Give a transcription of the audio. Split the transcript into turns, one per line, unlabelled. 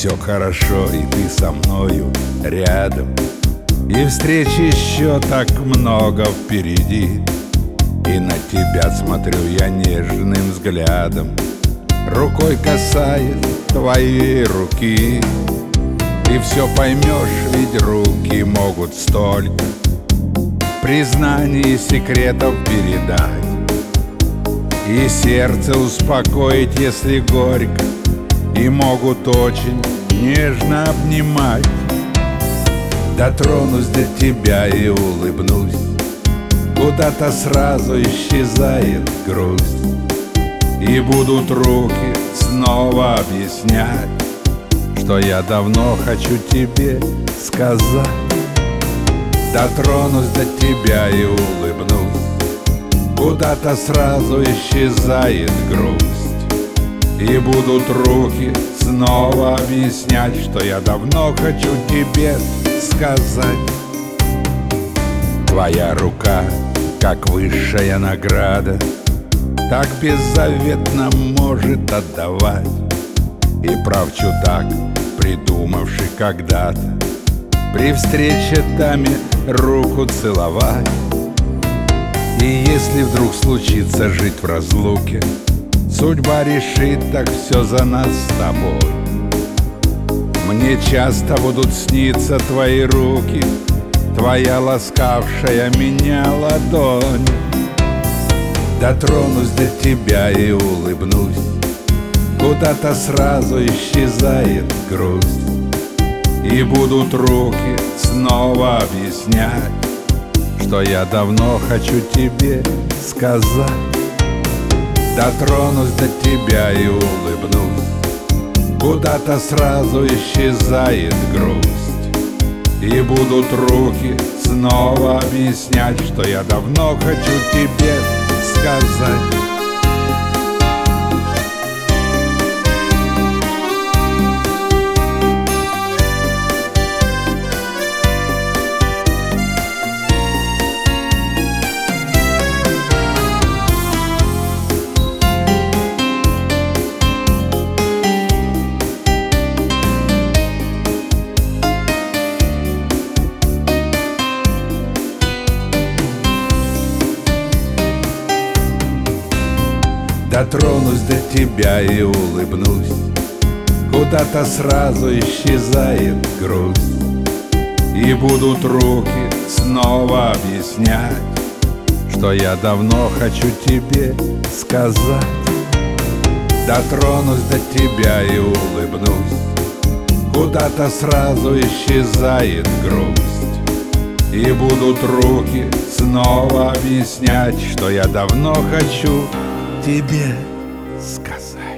все хорошо, и ты со мною рядом, и встреч еще так много впереди. И на тебя смотрю я нежным взглядом, рукой касаясь твоей руки. И все поймешь, ведь руки могут столько признаний и секретов передать, и сердце успокоить, если горько, и могут очень нежно обнимать. Дотронусь до тебя и улыбнусь, куда-то сразу исчезает грусть, и будут руки снова объяснять, что я давно хочу тебе сказать. Дотронусь до тебя и улыбнусь, куда-то сразу исчезает грусть, и будут руки снова объяснять, что я давно хочу тебе сказать. Твоя рука, как высшая награда, так беззаветно может отдавать. И прав чудак, придумавший когда-то при встрече даме руку целовать. И если вдруг случится жить в разлуке, судьба решит так все за нас с тобой. Мне часто будут сниться твои руки, твоя ласкавшая меня ладонь. Дотронусь до тебя и улыбнусь, куда-то сразу исчезает грусть, и будут руки снова объяснять, что я давно хочу тебе сказать. Дотронусь до тебя и улыбнусь, куда-то сразу исчезает грусть, и будут руки снова объяснять, что я давно хочу тебе сказать. Дотронусь до тебя и улыбнусь, куда-то сразу исчезает грусть, и будут руки снова объяснять, что я давно хочу тебе сказать. Дотронусь до тебя и улыбнусь, куда-то сразу исчезает грусть, и будут руки снова объяснять, что я давно хочу тебе сказать.